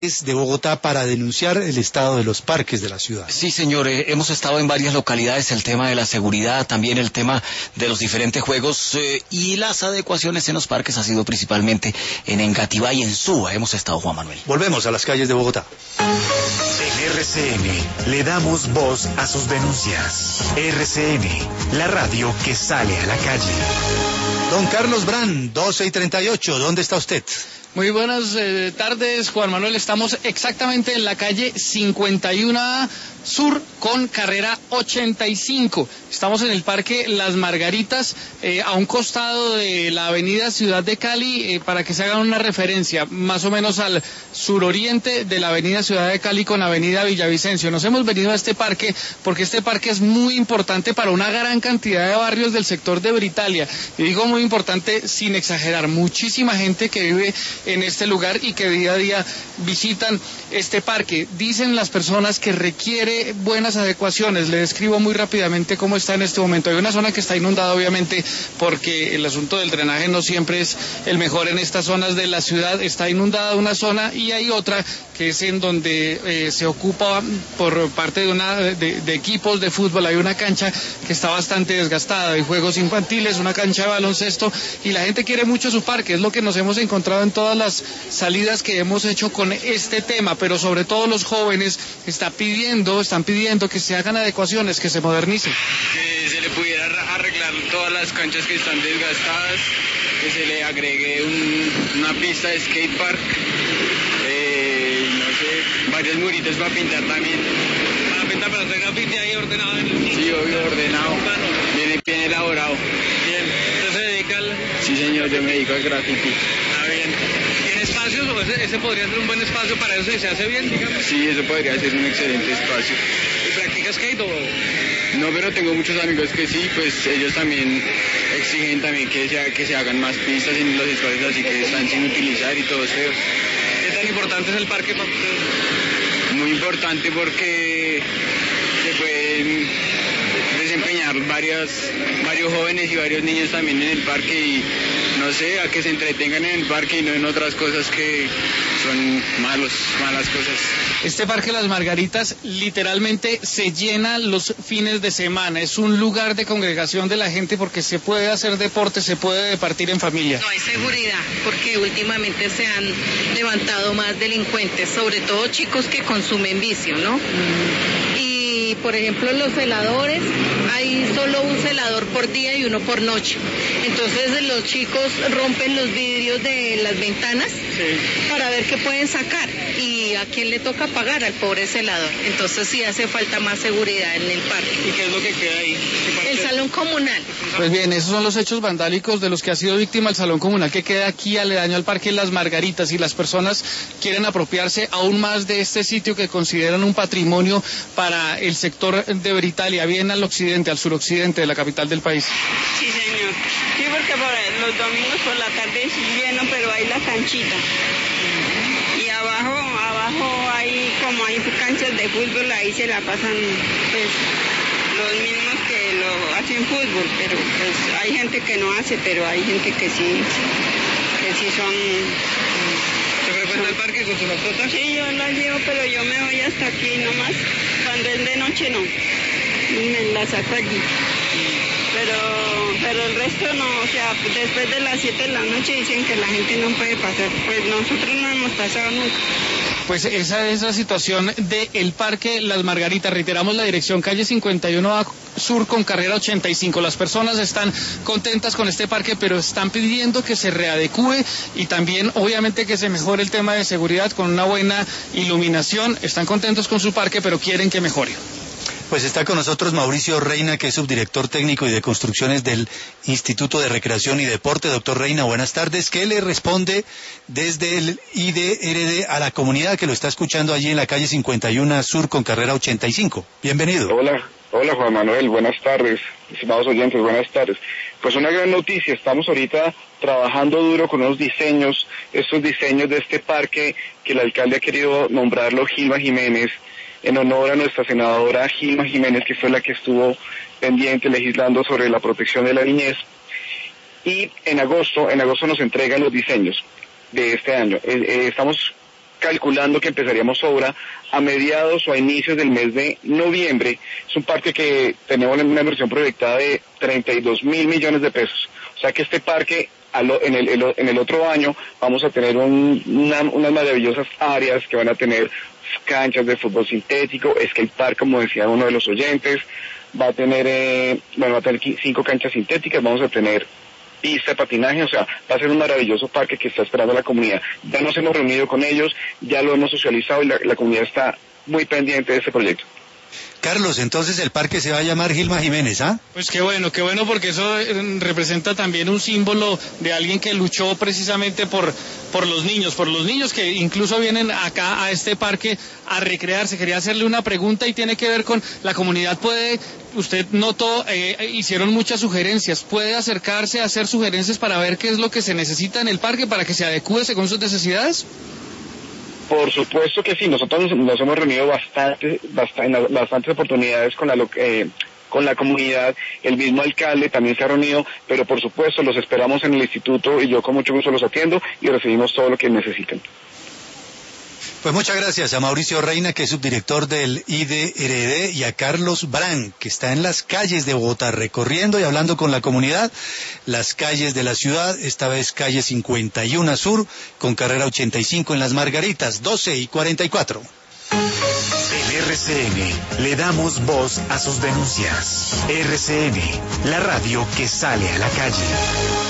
de Bogotá para denunciar el estado de los parques de la ciudad. Sí, señor, hemos estado en varias localidades, el tema de la seguridad, también el tema de los diferentes juegos y las adecuaciones en los parques ha sido principalmente en Engativá y en Suba. Hemos estado, Juan Manuel. Volvemos a las calles de Bogotá. En RCN le damos voz a sus denuncias. RCN, la radio que sale a la calle. Don Carlos Brand, 12:38, ¿dónde está usted? Muy buenas tardes, Juan Manuel. Estamos exactamente en la calle 51A Sur con carrera 85. Estamos en el Parque Las Margaritas, a un costado de la avenida Ciudad de Cali, para que se hagan una referencia, más o menos al suroriente de la avenida Ciudad de Cali con avenida Villavicencio. Nos hemos venido a este parque porque este parque es muy importante para una gran cantidad de barrios del sector de Britalia. Y digo muy importante sin exagerar, muchísima gente que vive en este lugar y que día a día visitan este parque. Dicen las personas que requiere buenas adecuaciones. Le describo muy rápidamente cómo está en este momento. Hay una zona que está inundada, obviamente, porque el asunto del drenaje no siempre es el mejor en estas zonas de la ciudad. Está inundada una zona y hay otra que es en donde se ocupa por parte de equipos de fútbol. Hay una cancha que está bastante desgastada, hay juegos infantiles, una cancha de baloncesto y la gente quiere mucho su parque. Es lo que nos hemos encontrado en todas las salidas que hemos hecho con este tema, pero sobre todo los jóvenes están pidiendo que se hagan adecuaciones, que se modernicen. Que se le pudiera arreglar todas las canchas que están desgastadas, que se le agregue una pista de skatepark, no sé, varios muritos para pintar también. Para pintar, para hacer grafiti ahí ordenado. Sí, obvio, ordenado, bien elaborado. Bien, ¿usted se dedica al...? Sí, señor, yo me dedico al grafiti. Ah, bien. ¿Tiene espacios o ese podría ser un buen espacio para eso si se hace bien, digamos? Sí, eso podría ser un excelente espacio. ¿Y practica skate o...? No, pero tengo muchos amigos que sí, pues ellos también exigen también que se hagan más pistas en los espacios así que están sin utilizar y todo eso. ¿Qué tan importante es el parque para ustedes? Muy importante porque se pueden desempeñar varios jóvenes y varios niños también en el parque y no sé, a que se entretengan en el parque y no en otras cosas que son malas cosas. Este Parque Las Margaritas literalmente se llena los fines de semana. Es un lugar de congregación de la gente porque se puede hacer deporte, se puede departir en familia. No hay seguridad porque últimamente se han levantado más delincuentes, sobre todo chicos que consumen vicio, ¿no? Y por ejemplo los celadores, hay solo un celador por día y uno por noche. Entonces los chicos rompen los vidrios de las ventanas para ver qué pueden sacar y a quién le toca pagar, al pobre celador. Entonces sí hace falta más seguridad en el parque. ¿Y qué es lo que queda ahí? El salón comunal. Pues bien, esos son los hechos vandálicos de los que ha sido víctima el salón comunal que queda aquí aledaño al Parque Las Margaritas, y las personas quieren apropiarse aún más de este sitio que consideran un patrimonio para el sector de Britalia, bien al occidente, al suroccidente de la capital del país. Sí, señor. Sí, porque los domingos por la tarde es lleno, pero hay la canchita. Y abajo hay como hay canchas de fútbol, ahí se la pasan pues los mismos que lo hacen fútbol, pero pues hay gente que no hace, pero hay gente que sí son... ¿Se frecuenta el parque con su mascota? Sí, yo la llevo, pero yo me voy hasta aquí nomás. Cuando es de noche no, me la saco allí. Pero el resto no, o sea, después de las 7 de la noche dicen que la gente no puede pasar, pues nosotros no hemos pasado nunca. Pues esa es la situación del Parque Las Margaritas. Reiteramos la dirección, calle 51A Sur con carrera 85. Las personas están contentas con este parque, pero están pidiendo que se readecúe y también obviamente que se mejore el tema de seguridad con una buena iluminación. Están contentos con su parque, pero quieren que mejore. Pues está con nosotros Mauricio Reina, que es subdirector técnico y de construcciones del Instituto de Recreación y Deporte. Doctor Reina, buenas tardes. ¿Qué le responde desde el IDRD a la comunidad que lo está escuchando allí en la calle 51 Sur con carrera 85? Bienvenido. Hola Juan Manuel, buenas tardes. Estimados oyentes, buenas tardes. Pues una gran noticia, estamos ahorita trabajando duro con unos diseños, estos diseños de este parque que el alcalde ha querido nombrarlo Gilma Jiménez, en honor a nuestra senadora Gilma Jiménez, que fue la que estuvo pendiente legislando sobre la protección de la niñez. Y en agosto nos entregan los diseños de este año. Estamos calculando que empezaríamos obra a mediados o a inicios del mes de noviembre. Es un parque que tenemos una inversión proyectada de 32.000 millones de pesos. O sea que este parque en el otro año vamos a tener unas maravillosas áreas que van a tener canchas de fútbol sintético, skate park, como decía uno de los oyentes, va a tener 5 canchas sintéticas, vamos a tener pista de patinaje, o sea, va a ser un maravilloso parque que está esperando la comunidad. Ya nos hemos reunido con ellos, ya lo hemos socializado y la comunidad está muy pendiente de este proyecto. Carlos, entonces el parque se va a llamar Gilma Jiménez, ¿ah? Pues qué bueno, porque eso representa también un símbolo de alguien que luchó precisamente por los niños que incluso vienen acá a este parque a recrearse. Quería hacerle una pregunta y tiene que ver con la comunidad. Usted notó, hicieron muchas sugerencias, ¿puede acercarse a hacer sugerencias para ver qué es lo que se necesita en el parque para que se adecúe según sus necesidades? Por supuesto que sí, nosotros nos hemos reunido en bastantes oportunidades con la comunidad, el mismo alcalde también se ha reunido, pero por supuesto los esperamos en el instituto y yo con mucho gusto los atiendo y recibimos todo lo que necesiten. Pues muchas gracias a Mauricio Reina, que es subdirector del IDRD, y a Carlos Brand, que está en las calles de Bogotá recorriendo y hablando con la comunidad, las calles de la ciudad, esta vez calle 51 Sur, con carrera 85 en Las Margaritas, 12:44. En RCN le damos voz a sus denuncias. RCN, la radio que sale a la calle.